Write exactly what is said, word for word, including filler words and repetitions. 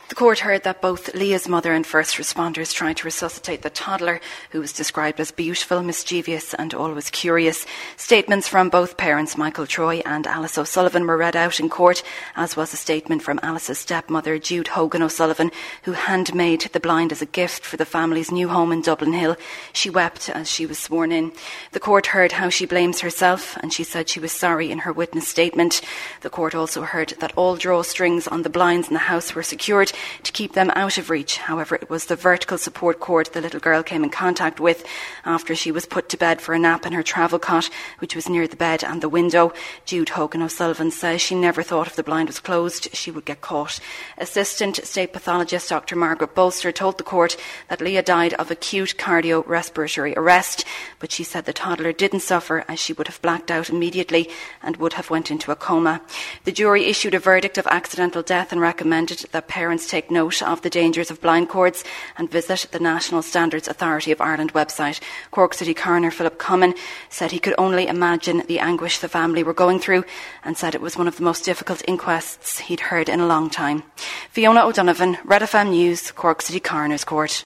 The court heard that both Leah's mother and first responders tried to resuscitate the toddler, who was described as beautiful, mischievous and always curious. Statements from both parents, Michael Troy and Alice O'Sullivan, were read out in court, as was a statement from Alice's stepmother, Jude Hogan O'Sullivan, who handmade the blind as a gift for the family's new home in Dublin Hill. She wept as she was sworn in. The court heard how she blames herself, and she said she was sorry in her witness statement. The court also heard that all drawstrings on the blinds in the house were secured to keep them out of reach. However, it was the vertical support cord the little girl came in contact with after she was put to bed for a nap in her travel cot, which was near the bed and the window. Jude Hogan O'Sullivan says she never thought if the blind was closed, she would get caught. Assistant State Pathologist Doctor Margaret Bolster told the court that Leah died of acute cardiorespiratory arrest, but she said the toddler didn't suffer, as she would have blacked out immediately and would have went into a coma. The jury issued a verdict of accidental death and recommended that parents take note of the dangers of blind cords and visit the National Standards Authority of Ireland website. Cork City Coroner Philip Common said he could only imagine the anguish the family were going through, and said it was one of the most difficult inquests he'd heard in a long time. Fiona O'Donovan, Red F M News, Cork City Coroner's Court.